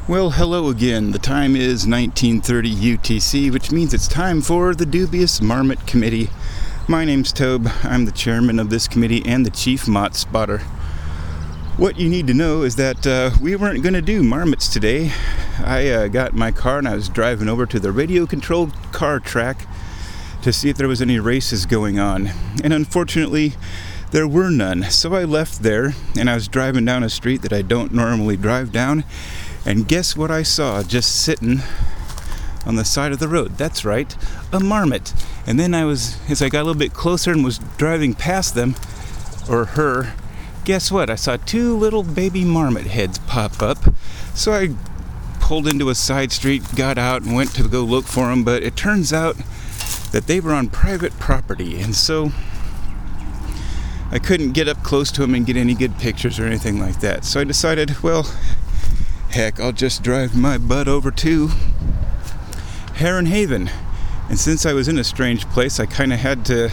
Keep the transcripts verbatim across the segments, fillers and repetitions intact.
Well, hello again. The time is nineteen thirty U T C, which means it's time for the Dubious Marmot Committee. My name's Tobe. I'm the chairman of this committee and the chief mott spotter. What you need to know is that uh, we weren't going to do marmots today. I uh, got in my car and I was driving over to the radio-controlled car track to see if there was any races going on. And unfortunately, there were none. So I left there and I was driving down a street that I don't normally drive down. And guess what I saw just sitting on the side of the road? That's right, a marmot. And then I was, as I got a little bit closer and was driving past them, or her, guess what? I saw two little baby marmot heads pop up. So I pulled into a side street, got out, and went to go look for them. But it turns out that they were on private property. And so I couldn't get up close to them and get any good pictures or anything like that. So I decided, well, heck, I'll just drive my butt over to Heron Haven. And since I was in a strange place, I kind of had to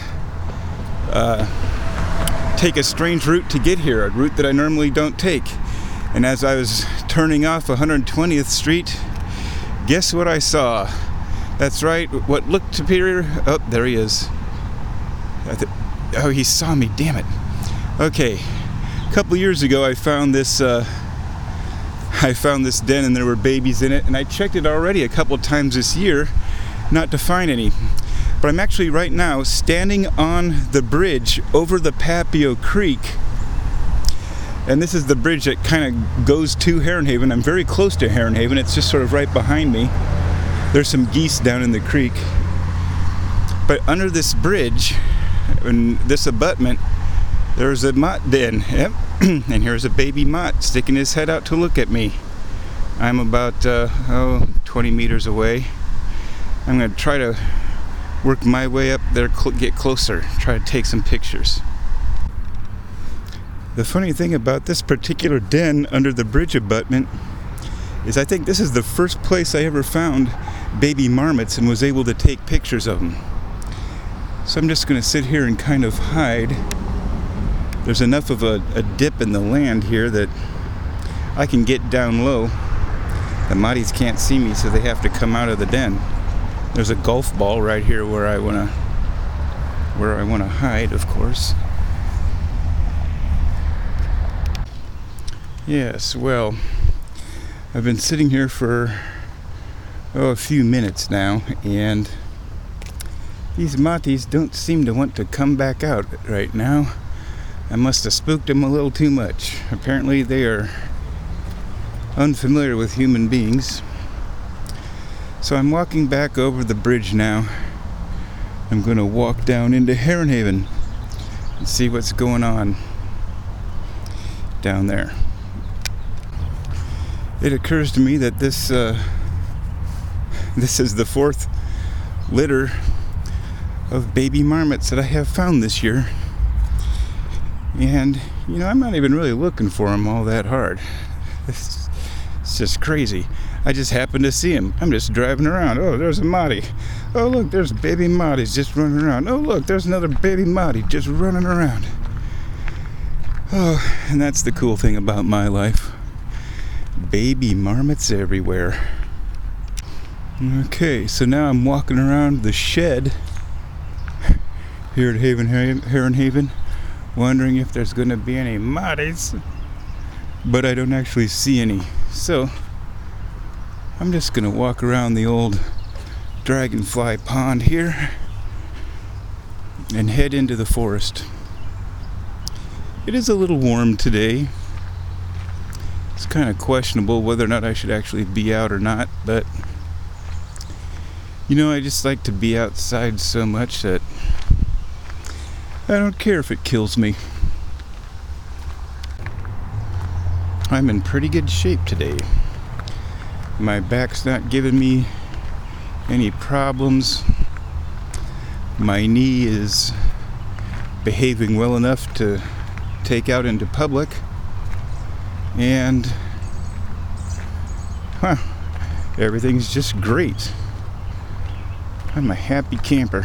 uh, take a strange route to get here, a route that I normally don't take. And as I was turning off one hundred twentieth Street, guess what I saw? That's right, what looked to be... Oh, there he is. Oh, he saw me, damn it. Okay, a couple years ago I found this... Uh, I found this den and there were babies in it, and I checked it already a couple times this year not to find any. But I'm actually right now standing on the bridge over the Papio Creek, and this is the bridge that kind of goes to Heron Haven. I'm very close to Heron Haven. It's just sort of right behind me. There's some geese down in the creek. But under this bridge, and this abutment, there's a mott den. Yep. And here's a baby mott sticking his head out to look at me. I'm about, uh, oh, twenty meters away. I'm going to try to work my way up there, cl- get closer, try to take some pictures. The funny thing about this particular den under the bridge abutment is I think this is the first place I ever found baby marmots and was able to take pictures of them. So I'm just going to sit here and kind of hide. There's enough of a, a dip in the land here that I can get down low. The motties can't see me, so they have to come out of the den. There's a golf ball right here where I wanna where I wanna hide, of course. Yes, well, I've been sitting here for oh a few minutes now, and these motties don't seem to want to come back out right now. I must have spooked them a little too much. Apparently they are unfamiliar with human beings. So I'm walking back over the bridge now. I'm going to walk down into Heron Haven and see what's going on down there. It occurs to me that this uh, this is the fourth litter of baby marmots that I have found this year. And, you know, I'm not even really looking for them all that hard. It's, it's just crazy. I just happened to see him. I'm just driving around. Oh, there's a mottie. Oh, look, there's baby motties just running around. Oh, look, there's another baby mottie just running around. Oh, and that's the cool thing about my life. Baby marmots everywhere. Okay, so now I'm walking around the shed here at Haven, Heron Haven, wondering if there's going to be any motties, but I don't actually see any. So I'm just going to walk around the old dragonfly pond here and head into the forest. It is a little warm today. It's kind of questionable whether or not I should actually be out or not, but you know, I just like to be outside so much that I don't care if it kills me. I'm in pretty good shape today. My back's not giving me any problems. My knee is behaving well enough to take out into public. And, huh, everything's just great. I'm a happy camper.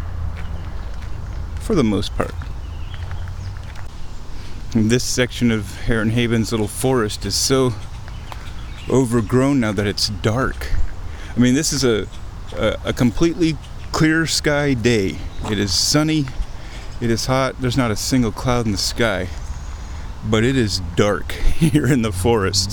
For the most part. This section of Heron Haven's little forest is so overgrown now that it's dark. I mean, this is a, a, a completely clear sky day. It is sunny, it is hot, there's not a single cloud in the sky, but it is dark here in the forest.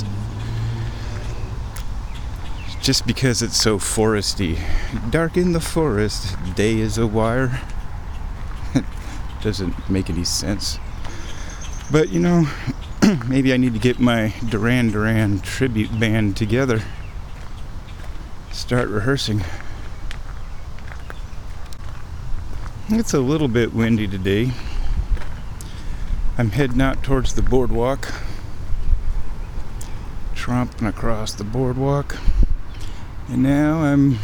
Just because it's so foresty. Dark in the forest, day is a wire. Doesn't make any sense. But you know, maybe I need to get my Duran Duran tribute band together. Start rehearsing. It's a little bit windy today. I'm heading out towards the boardwalk. Tromping across the boardwalk. And now I'm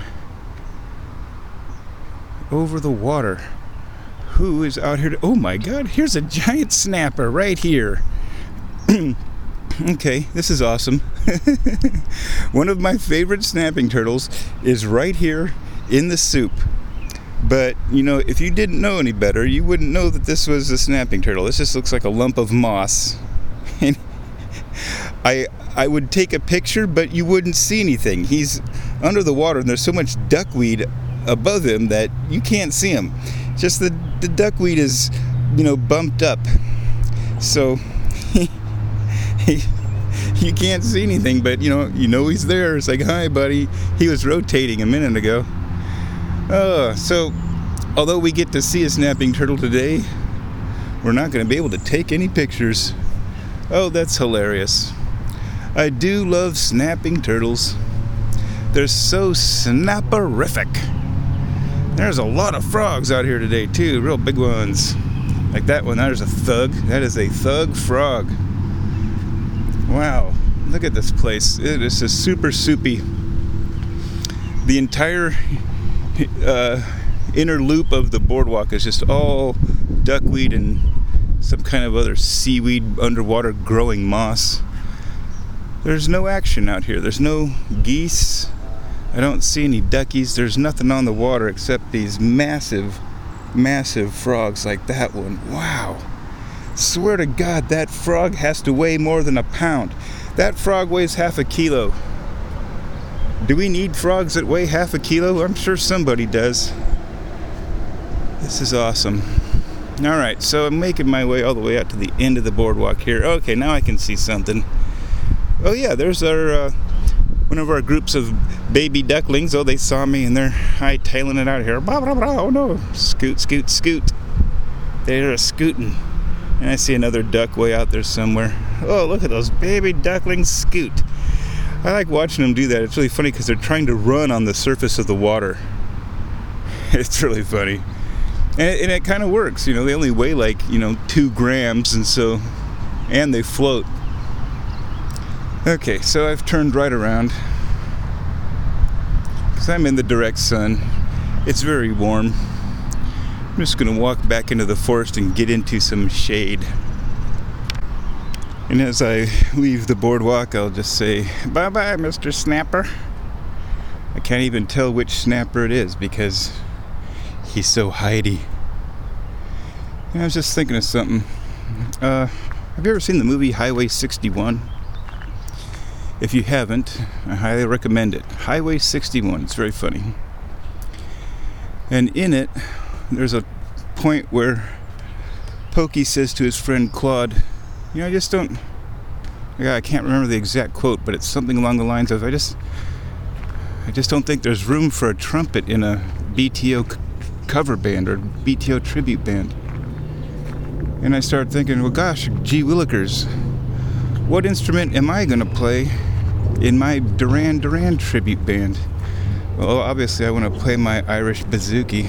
over the water. Who is out here to, oh my god, here's a giant snapper right here. Okay, this is awesome. One of my favorite snapping turtles is right here in the soup. But, you know, if you didn't know any better, you wouldn't know that this was a snapping turtle. This just looks like a lump of moss. And I I would take a picture, but you wouldn't see anything. He's under the water, and there's so much duckweed above him that you can't see him. Just the, the duckweed is, you know, bumped up. So, he, he, you can't see anything, but, you know, you know he's there. It's like, hi, buddy. He was rotating a minute ago. Uh, so, although we get to see a snapping turtle today, we're not going to be able to take any pictures. Oh, that's hilarious. I do love snapping turtles. They're so snapperific. There's a lot of frogs out here today, too. Real big ones. Like that one, there's a thug. That is a thug frog. Wow. Look at this place. It is just super soupy. The entire uh, inner loop of the boardwalk is just all duckweed and some kind of other seaweed, underwater growing moss. There's no action out here. There's no geese. I don't see any duckies. There's nothing on the water except these massive, massive frogs like that one. Wow. Swear to God, that frog has to weigh more than a pound. That frog weighs half a kilo. Do we need frogs that weigh half a kilo? I'm sure somebody does. This is awesome. All right, so I'm making my way all the way out to the end of the boardwalk here. Okay, now I can see something. Oh yeah, there's our uh, one of our groups of baby ducklings. Oh, they saw me and they're hightailing it out of here. Blah, blah, blah. Oh no, scoot, scoot, scoot. They're a scooting. And I see another duck way out there somewhere. Oh, look at those baby ducklings scoot. I like watching them do that. It's really funny because they're trying to run on the surface of the water. It's really funny. And it, and it kind of works. You know, they only weigh like, you know, two grams and so, and they float. Okay, so I've turned right around because I'm in the direct sun. It's very warm. I'm just going to walk back into the forest and get into some shade. And as I leave the boardwalk, I'll just say, bye-bye, Mister Snapper. I can't even tell which snapper it is because he's so hidey. And I was just thinking of something. Uh, have you ever seen the movie Highway sixty-one? If you haven't, I highly recommend it. Highway sixty-one, it's very funny. And in it, there's a point where Pokey says to his friend Claude, you know, I just don't, yeah, I can't remember the exact quote, but it's something along the lines of, I just, I just don't think there's room for a trumpet in a B T O c- cover band or B T O tribute band. And I started thinking, well, gosh, gee willikers, what instrument am I going to play in my Duran Duran tribute band? Well, obviously I want to play my Irish bouzouki.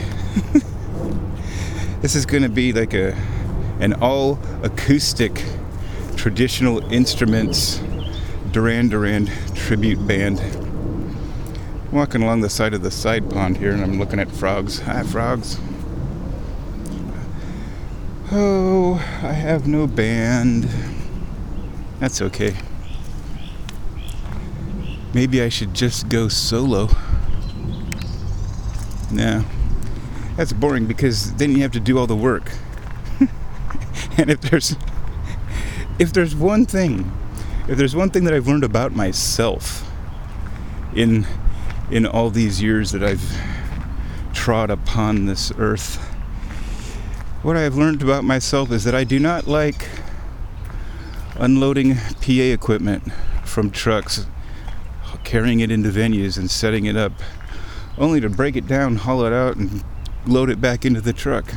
This is going to be like a an all acoustic traditional instruments Duran Duran tribute band. I'm walking along the side of the side pond here and I'm looking at frogs. Hi, frogs. Oh, I have no band. That's okay. Maybe I should just go solo. No, that's boring because then you have to do all the work. And if there's if there's one thing if there's one thing that I've learned about myself in in all these years that I've trod upon this earth, what I've learned about myself is that I do not like unloading P A equipment from trucks, carrying it into venues and setting it up, only to break it down, haul it out, and load it back into the truck.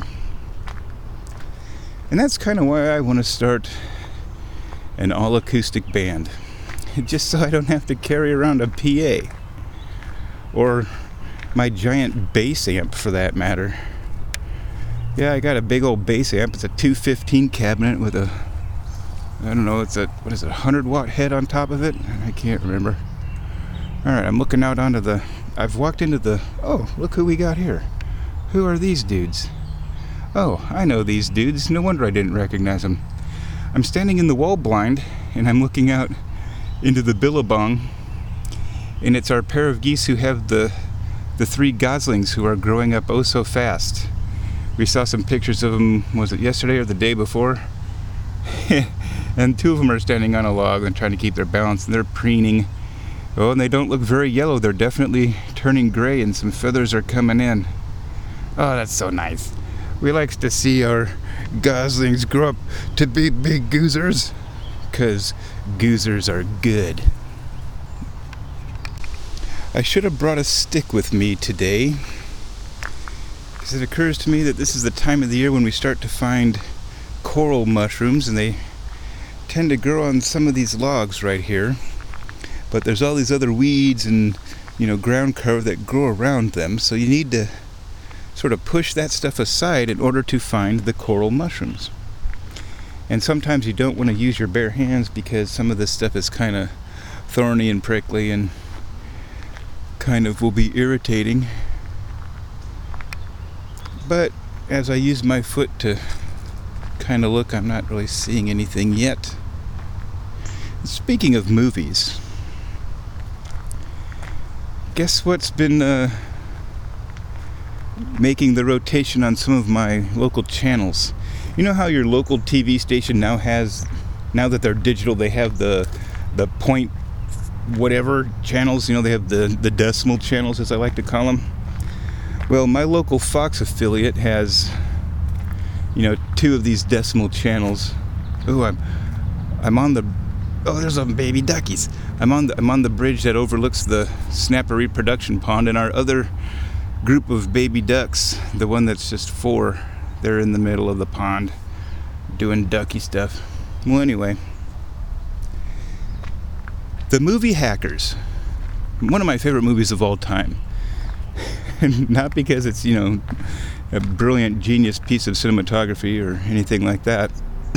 And that's kind of why I want to start an all-acoustic band, just so I don't have to carry around a P A, or my giant bass amp for that matter. Yeah, I got a big old bass amp. It's a two fifteen cabinet with a, I don't know, it's a, what is it, one hundred watt head on top of it? I can't remember. Alright, I'm looking out onto the, I've walked into the, oh, look who we got here. Who are these dudes? Oh, I know these dudes. No wonder I didn't recognize them. I'm standing in the wall blind, and I'm looking out into the billabong, and it's our pair of geese who have the the three goslings who are growing up oh so fast. We saw some pictures of them, was it yesterday or the day before? And two of them are standing on a log and trying to keep their balance, and they're preening. Oh, and they don't look very yellow. They're definitely turning gray, and some feathers are coming in. Oh, that's so nice. We like to see our goslings grow up to be big goozers, because goozers are good. I should have brought a stick with me today, because it occurs to me that this is the time of the year when we start to find coral mushrooms, and they tend to grow on some of these logs right here. But there's all these other weeds and, you know, ground cover that grow around them, so you need to sort of push that stuff aside in order to find the coral mushrooms. And sometimes you don't want to use your bare hands because some of this stuff is kind of thorny and prickly and kind of will be irritating. But as I use my foot to kind of look, I'm not really seeing anything yet. Speaking of movies, guess what's been uh, making the rotation on some of my local channels? You know how your local T V station now has, now that they're digital, they have the the point whatever channels, you know, they have the, the decimal channels, as I like to call them. Well, my local Fox affiliate has, you know, two of these decimal channels. Oh, I'm I'm on the, oh, there's some baby duckies. I'm on the I'm on the bridge that overlooks the snapper reproduction pond, and our other group of baby ducks, the one that's just four, they're in the middle of the pond doing ducky stuff. Well, anyway, the movie Hackers, one of my favorite movies of all time. And not because it's, you know, a brilliant genius piece of cinematography or anything like that.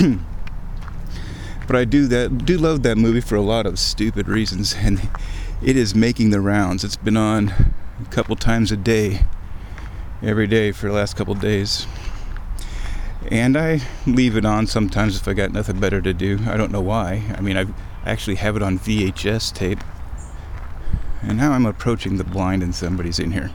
But I do that do love that movie for a lot of stupid reasons, and it is making the rounds. It's been on a couple times a day, every day for the last couple days. And I leave it on sometimes if I got nothing better to do. I don't know why. I mean, I've, I actually have it on V H S tape. And now I'm approaching the blind and somebody's in here.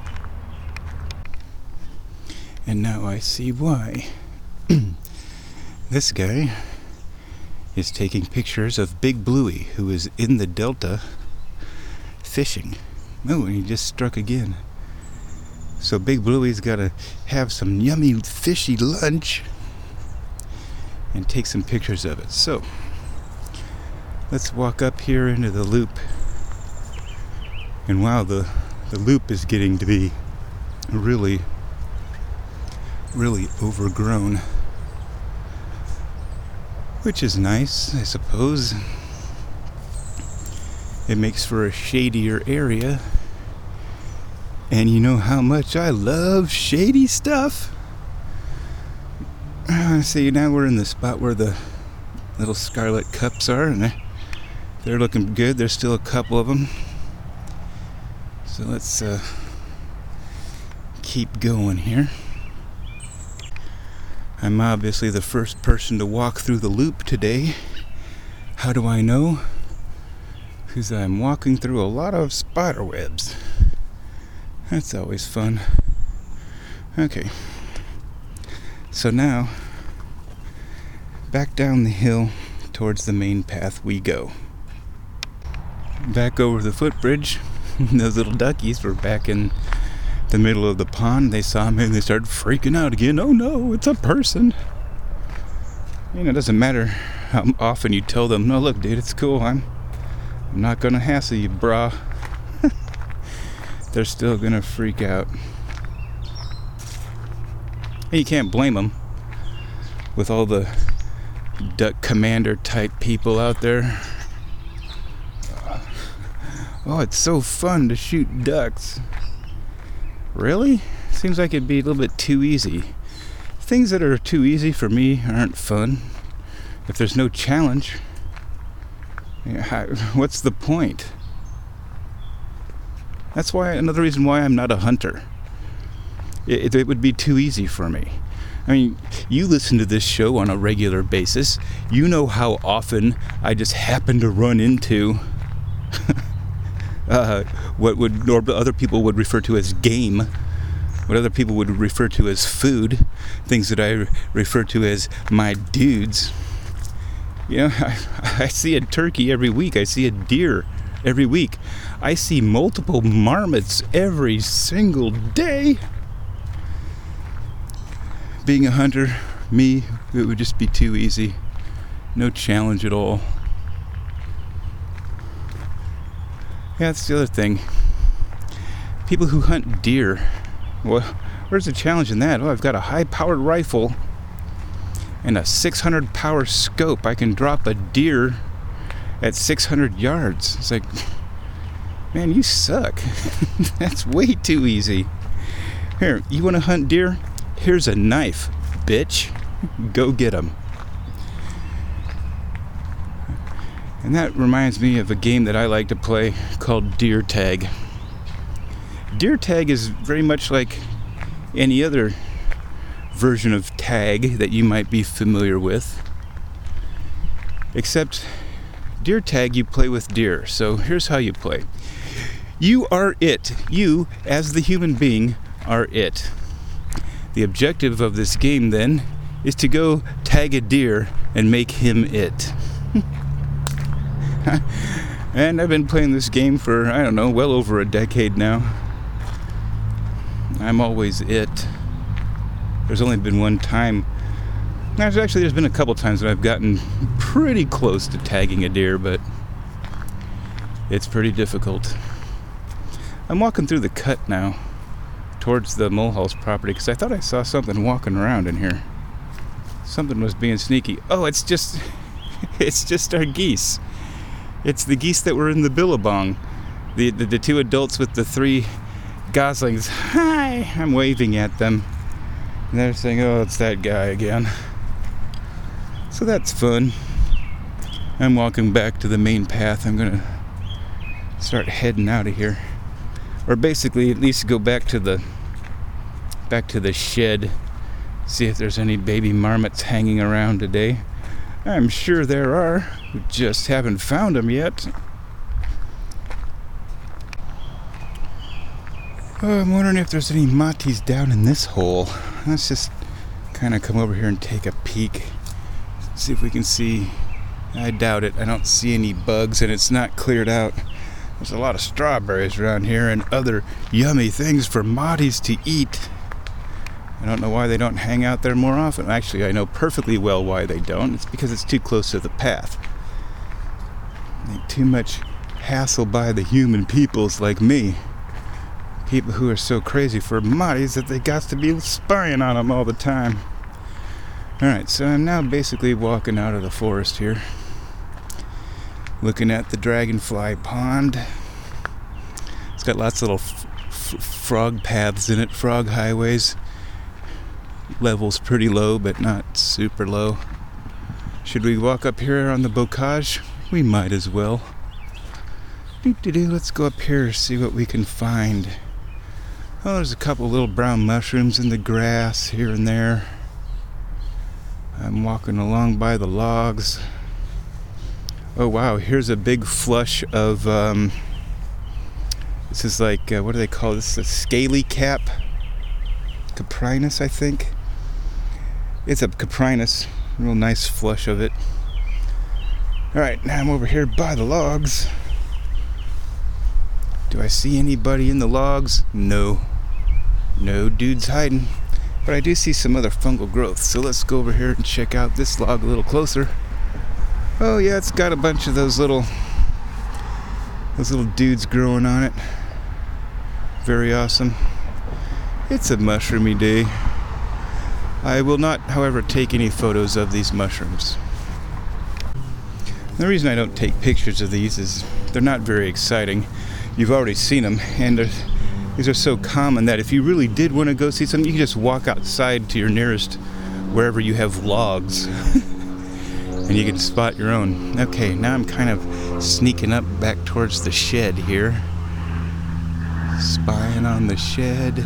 And now I see why. This guy is taking pictures of Big Bluey, who is in the delta fishing. Oh, and he just struck again. So Big Bluey's got to have some yummy fishy lunch and take some pictures of it. So let's walk up here into the loop. And wow, the, the loop is getting to be really, really overgrown. Which is nice, I suppose. It makes for a shadier area. And you know how much I love shady stuff. Uh, see, now we're in the spot where the little scarlet cups are, and they're, they're looking good. There's still a couple of them. So let's uh, keep going here. I'm obviously the first person to walk through the loop today. How do I know? Because I'm walking through a lot of spider webs. That's always fun. Okay. So now, back down the hill towards the main path we go. back over the footbridge. Those little duckies were back in the middle of the pond. They saw me and they started freaking out again. Oh no, it's a person. You know, it doesn't matter how often you tell them, no, look, dude, it's cool. I'm, I'm not gonna hassle you, brah. They're still gonna freak out. And you can't blame them with all the duck commander type people out there. Oh, it's so fun to shoot ducks. Really? Seems like it'd be a little bit too easy. Things that are too easy for me aren't fun. If there's no challenge, what's the point? That's why, another reason why I'm not a hunter. It, it would be too easy for me. I mean, you listen to this show on a regular basis. You know how often I just happen to run into uh, what would or other people would refer to as game, what other people would refer to as food, things that I refer to as my dudes. You know, I, I see a turkey every week. I see a deer every week. I see multiple marmots every single day. Being a hunter, me, it would just be too easy. No challenge at all. Yeah, that's the other thing. People who hunt deer, well, where's the challenge in that? Oh, I've got a high-powered rifle and a six hundred power scope. I can drop a deer at six hundred yards. It's like, man, you suck. That's way too easy. Here, you want to hunt deer? Here's a knife, bitch. Go get 'em. And that reminds me of a game that I like to play called Deer Tag. Deer Tag is very much like any other version of tag that you might be familiar with. Except Deer Tag, you play with deer. So here's how you play. You are it. You, as the human being, are it. The objective of this game, then, is to go tag a deer and make him it. And I've been playing this game for, I don't know, well over a decade now. I'm always it. There's only been one time. There's actually, there's been a couple times that I've gotten pretty close to tagging a deer, but it's pretty difficult. I'm walking through the cut now, towards the Mulhall's property, because I thought I saw something walking around in here. Something was being sneaky. Oh, it's just, it's just our geese. It's the geese that were in the billabong. The, the the two adults with the three goslings. Hi! I'm waving at them. And they're saying, oh, it's that guy again. So that's fun. I'm walking back to the main path. I'm gonna start heading out of here. Or basically at least go back to the back to the shed. See if there's any baby marmots hanging around today. I'm sure there are. We just haven't found them yet. Oh, I'm wondering if there's any matis down in this hole. Let's just kind of come over here and take a peek. See if we can see. I doubt it. I don't see any bugs and it's not cleared out. There's a lot of strawberries around here and other yummy things for matis to eat. I don't know why they don't hang out there more often. Actually, I know perfectly well why they don't. It's because it's too close to the path. Ain't too much hassle by the human peoples like me. People who are so crazy for matis that they got to be spying on them all the time. Alright, so I'm now basically walking out of the forest here. Looking at the Dragonfly Pond. It's got lots of little f- f- frog paths in it, frog highways. Level's pretty low, but not super low. Should we walk up here on the bocage? We might as well. Doo-doo-doo, let's go up here, see what we can find. Oh, there's a couple little brown mushrooms in the grass here and there. I'm walking along by the logs. Oh wow, here's a big flush of, um, this is like, uh, what do they call this? A scaly cap? Caprinus, I think. It's a Caprinus. Real nice flush of it. Alright, now I'm over here by the logs. Do I see anybody in the logs? No. No dudes hiding. But I do see some other fungal growth. So let's go over here and check out this log a little closer. Oh yeah, it's got a bunch of those little those little dudes growing on it. Very awesome. It's a mushroomy day. I will not, however, take any photos of these mushrooms. The reason I don't take pictures of these is they're not very exciting. You've already seen them, and these are so common that if you really did want to go see some, you can just walk outside to your nearest wherever you have logs and you can spot your own. Okay, now I'm kind of sneaking up back towards the shed here. Spying on the shed.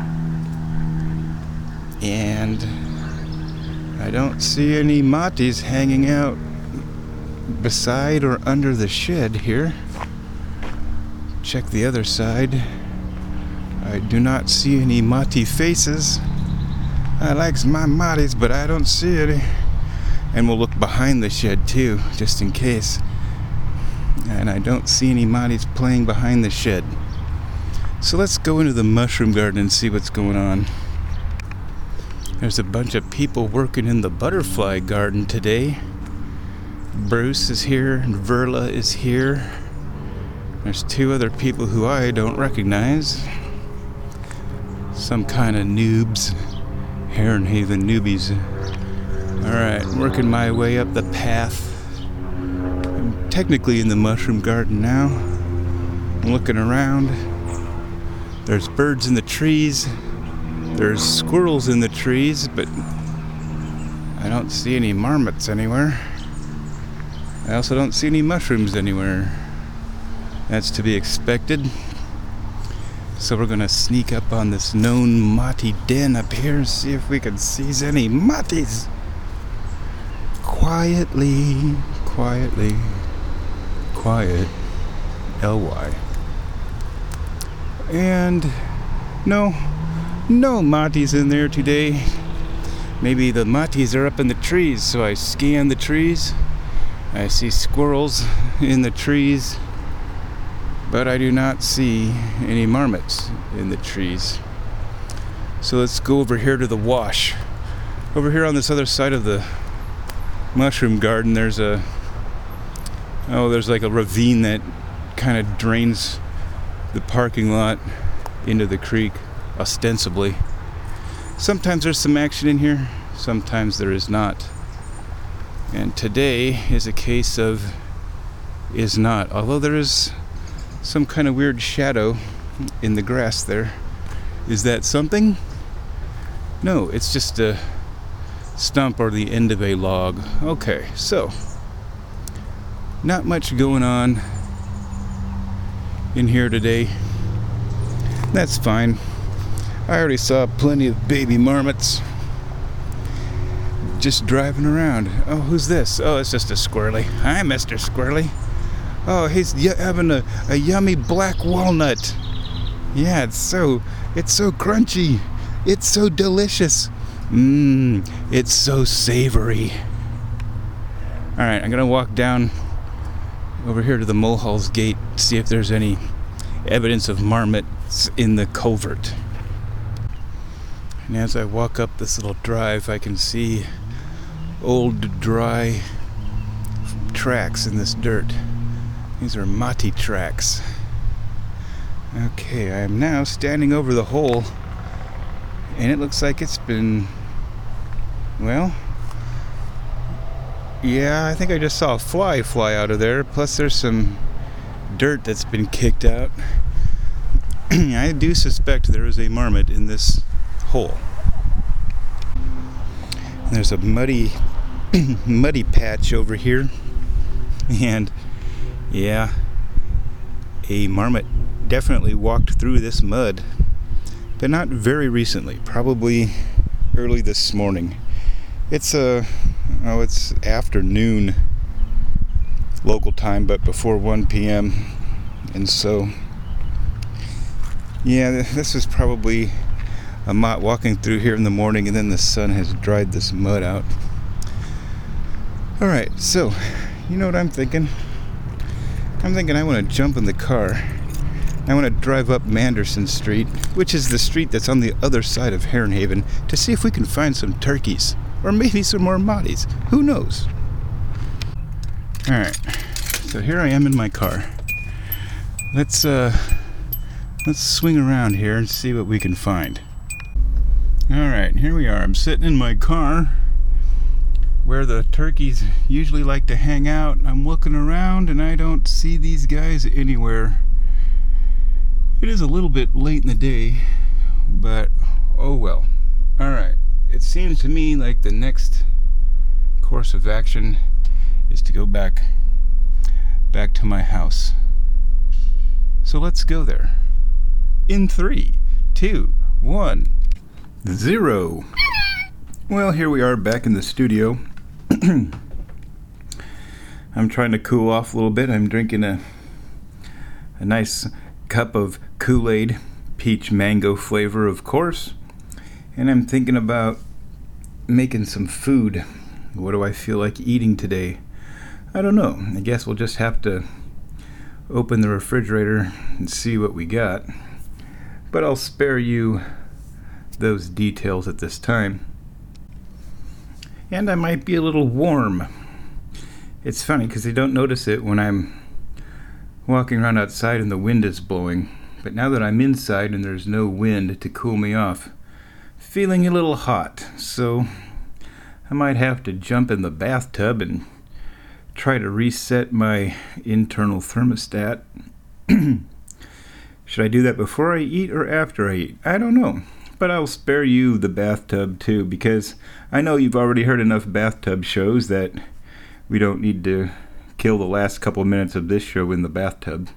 And I don't see any matis hanging out beside or under the shed here. Check the other side. I do not see any mati faces. I likes my matis, but I don't see any. And we'll look behind the shed too, just in case. And I don't see any matis playing behind the shed. So let's go into the mushroom garden and see what's going on. There's a bunch of people working in the butterfly garden today. Bruce is here and Verla is here. There's two other people who I don't recognize. Some kind of noobs. Heronhaven newbies. Alright, working my way up the path. I'm technically in the mushroom garden now. I'm looking around. There's birds in the trees. There's squirrels in the trees, but I don't see any marmots anywhere. I also don't see any mushrooms anywhere. That's to be expected. So we're gonna sneak up on this known mati den up here and see if we can seize any matis. Quietly, quietly, quiet, L Y. And no, no matis in there today. Maybe the matis are up in the trees, so I scan the trees. I see squirrels in the trees, but I do not see any marmots in the trees. So let's go over here to the wash. Over here on this other side of the mushroom garden, there's a oh, there's like a ravine that kind of drains the parking lot into the creek, ostensibly. Sometimes there's some action in here, sometimes there is not. And today is a case of is not, although there is some kind of weird shadow in the grass there. Is that something? No, it's just a stump or the end of a log. Okay, so not much going on in here today. That's fine. I already saw plenty of baby marmots just driving around. Oh, who's this? Oh, it's just a squirrely. Hi, Mister Squirrely. Oh, he's y- having a, a yummy black walnut. Yeah, it's so it's so crunchy. It's so delicious. Mmm, it's so savory. All right, I'm gonna walk down over here to the Mulhall's gate, see if there's any evidence of marmots in the culvert. And as I walk up this little drive, I can see old dry tracks in this dirt. These are mati tracks. Okay, I am now standing over the hole, and it looks like it's been, well, yeah, I think I just saw a fly fly out of there. Plus there's some dirt that's been kicked out. I do suspect there is a marmot in this hole. There's a muddy muddy patch over here, and yeah, a marmot definitely walked through this mud, but not very recently, probably early this morning. It's a oh it's afternoon local time, but before one p.m. and so yeah, this is probably a mott walking through here in the morning, and then the sun has dried this mud out. Alright, so you know what I'm thinking? I'm thinking I want to jump in the car I want to drive up Manderson Street, which is the street that's on the other side of Herrenhaven, to see if we can find some turkeys. Or maybe some more motties. Who knows? Alright, so here I am in my car. Let's, uh, let's swing around here and see what we can find. Alright, here we are. I'm sitting in my car where the turkeys usually like to hang out. I'm looking around and I don't see these guys anywhere. It is a little bit late in the day, but oh well. Alright, it seems to me like the next course of action is to go back back to my house. So let's go there. In three, two, one, zero. Well, here we are back in the studio. I'm trying to cool off a little bit. I'm drinking a a nice cup of Kool-Aid, peach mango flavor, of course. And I'm thinking about making some food. What do I feel like eating today? I don't know. I guess we'll just have to open the refrigerator and see what we got. But I'll spare you those details at this time. And I might be a little warm. It's funny because I don't notice it when I'm walking around outside and the wind is blowing. But now that I'm inside and there's no wind to cool me off, feeling a little hot. So I might have to jump in the bathtub and try to reset my internal thermostat. Should I do that before I eat or after I eat? I don't know. But I'll spare you the bathtub too, because I know you've already heard enough bathtub shows that we don't need to kill the last couple of minutes of this show in the bathtub.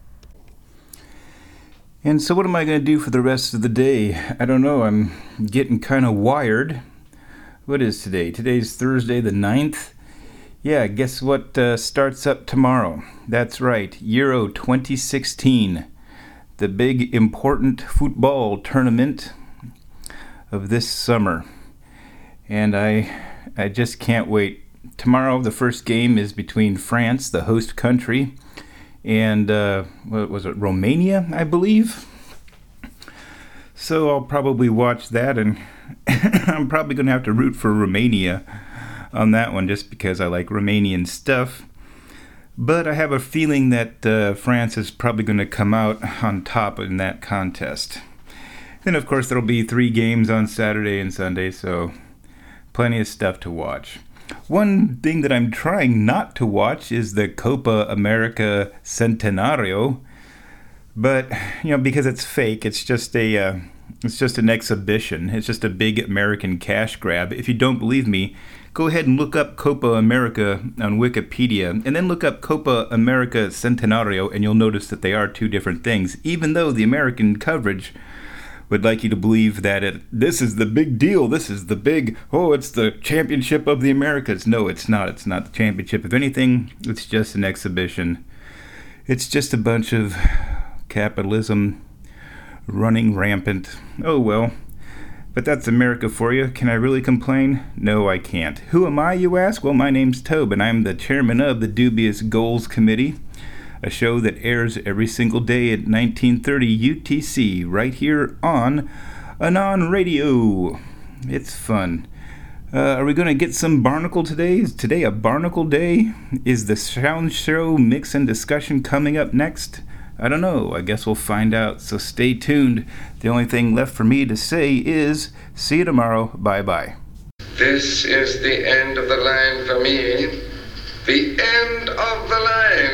And so what am I going to do for the rest of the day? I don't know. I'm getting kind of wired. What is today? Today's Thursday the ninth. Yeah, guess what uh, starts up tomorrow? That's right, Euro twenty sixteen. The big important football tournament of this summer. And I I just can't wait. Tomorrow the first game is between France, the host country, and uh, what was it, Romania, I believe? So I'll probably watch that, and I'm probably going to have to root for Romania on that one just because I like Romanian stuff. But I have a feeling that uh, France is probably going to come out on top in that contest. Then, of course, there'll be three games on Saturday and Sunday, so plenty of stuff to watch. One thing that I'm trying not to watch is the Copa America Centenario, but you know, because it's fake, it's just a uh, it's just an exhibition. It's just a big American cash grab. If you don't believe me, go ahead and look up Copa America on Wikipedia, and then look up Copa America Centenario, and you'll notice that they are two different things, even though the American coverage would like you to believe that it this is the big deal, this is the big, oh, it's the championship of the Americas. No, it's not. It's not the championship. If anything, it's just an exhibition. It's just a bunch of capitalism running rampant. Oh, well. But that's America for you. Can I really complain? No, I can't. Who am I, you ask? Well, my name's Tobe, and I'm the chairman of the Dubious Goals Committee, a show that airs every single day at nineteen thirty U T C, right here on Anon Radio. It's fun. Uh, are we going to get some Barnacle today? Is today a Barnacle day? Is the Sound Show mix and discussion coming up next? I don't know. I guess we'll find out, so stay tuned. The only thing left for me to say is, see you tomorrow. Bye-bye. This is the end of the line for me. The end of the line.